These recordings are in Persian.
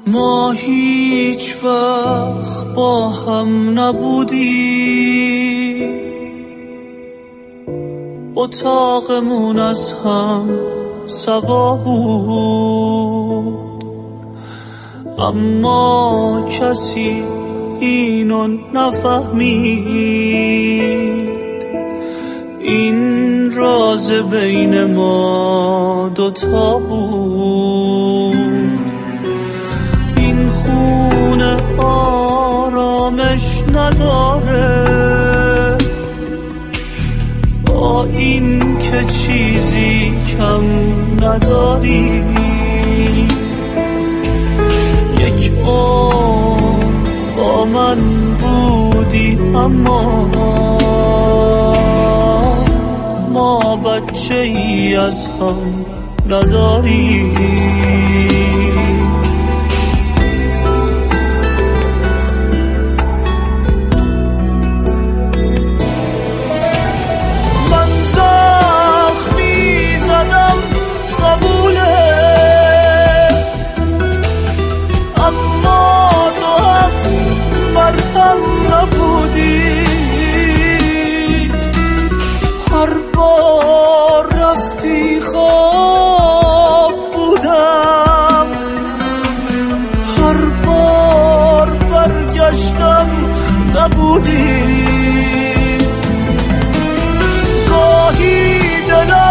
ما هیچ وقت با هم نبودیم، اتاقمون از هم سوا بود، اما کسی اینو نفهمید. این راز بین ما دوتا بود. این خونه آرامش نداره با این که چیزی کم نداری. یک عمر با من بودی اما ما بچه ای از هم نداری. هر بار رفتی خواب بودم، هر بار برگشتم نبودی. گاهی دلم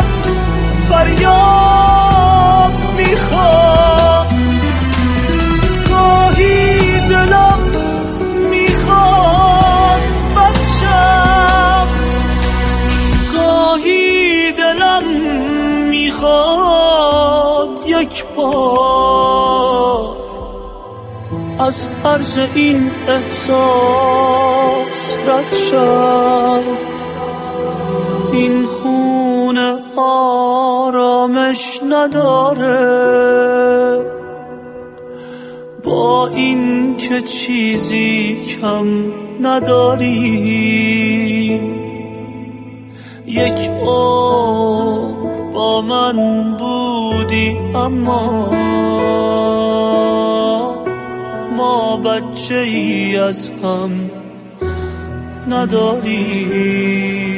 فریاد میخواد، گاهی دلم میخواد بخشم، گاهی دلم میخواد یک بار از عرض این احساس رد شم. این خونه آرامش نداره با این که چیزی کم نداری. یک عمر با من بودی اما ما بچه ای از هم نداری.